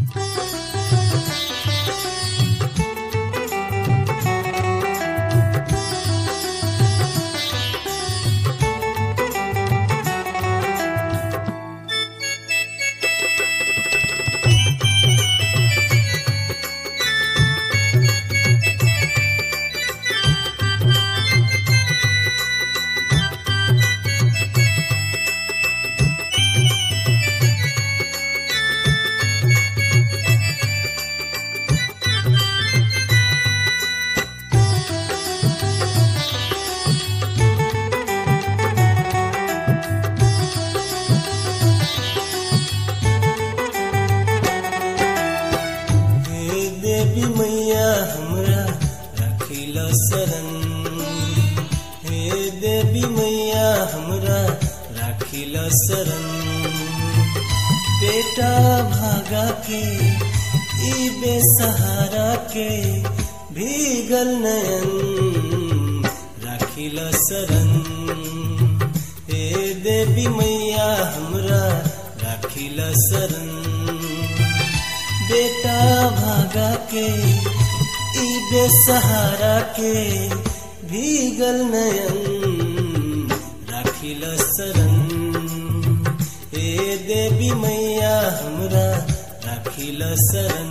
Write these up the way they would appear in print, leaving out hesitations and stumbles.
शरण बेटा भागा के ई बेसहारा के भीगल नयन राखिल शरण। हे देवी मैया हमरा राखिल शरण बेटा भागा के ई बेसहारा के भीगल नयन राखिल शरण। हे देवी मैया हमरा राखिल शरण।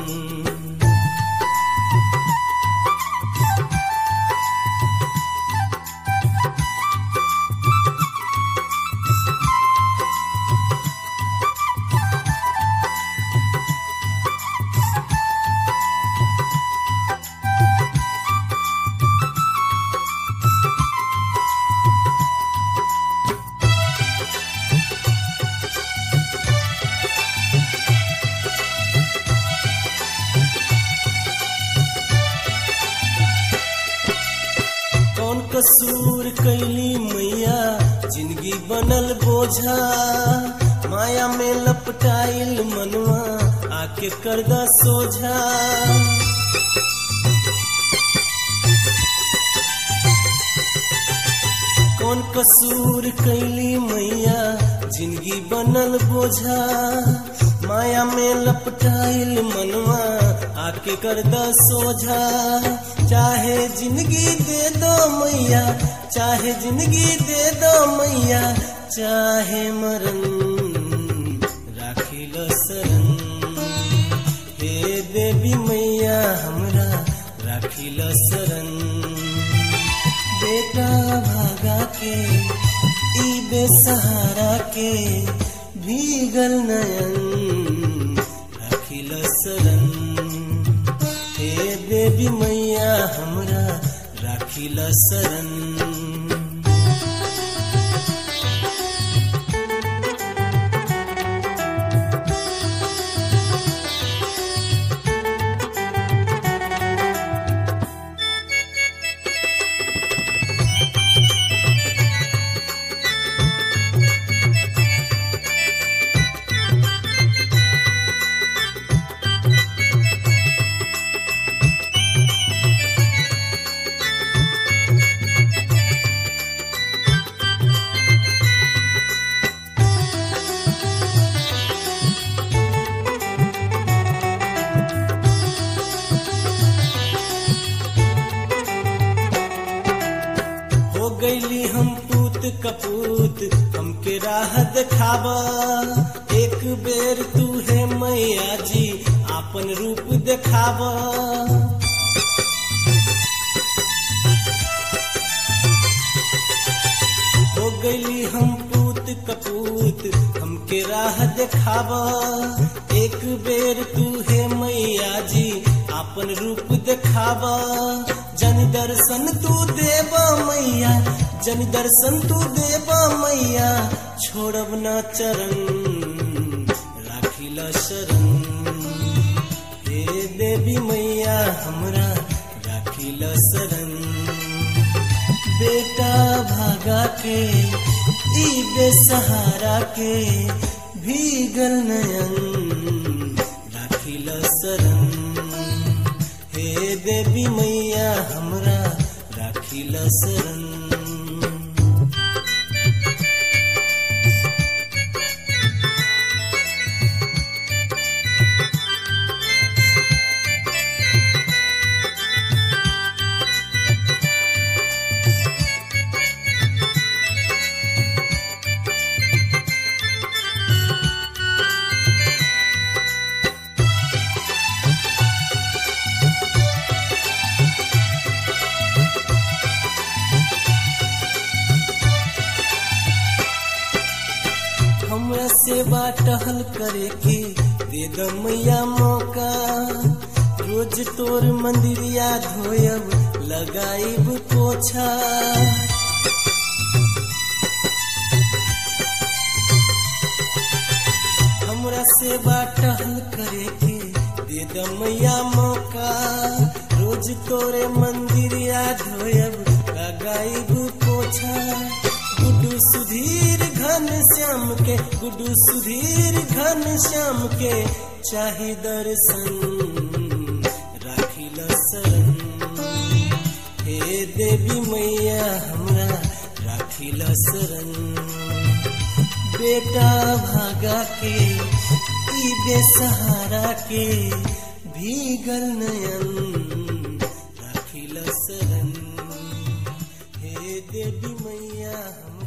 कसूर कैली मैया जिंदगी बनल बोझा माया में लपटाइल मनवा आके करदा सोझा। कौन कसूर कैली मैया जिंदगी बनल बोझा माया में लपटाइल मनवा आके करदा सोझा। चाहे जिंदगी दे दो मैया चाहे जिंदगी दे दो मैया चाहे मरण राखिल शरण। हे देवी मैया हमरा राखिल शरण बेटा भागा के ई बेसहारा के भीगल नयन राखिल शरण। हे देवी मैया हमरा राखिल शरण। गईली हम पूत कपूत हमके राह दिखावा एक बेर तू है मैया जी आपन रूप दिखावा। हो गईली हम पूत कपूत हमके राह दिखावा एक बेर तू है मैया जी आपन रूप दिखावा। जन दर्शन तू देवा मैया जन दर्शन तू देवा मैया छोड़ब न चरण राखिल शरण। हे देवी मैया हमरा राखिल शरण बेटा भागा के ई बेसहारा के भीगल नयन राखिल शरण। हे देवी मैया हमरा राखिल शरण। टहल करे के दे द मैया मौका। रोज तोर मंदिरिया धोयब लगाइब पोछा। हमरा सेवा टहल करे के दे द मैया मौका। रोज तोरे मंदिरिया धोयब लगाइब पोछा। गुड्डू सुधीर घन श्याम के, गुड्डू सुधीर घन श्याम के चाहे दर्शन राखिल शरण। हे देवी मैया हमरा राखिल शरण। बेटा भागा के ई बेसहारा के भीगल नयन राखिल शरण। हे देवी मैया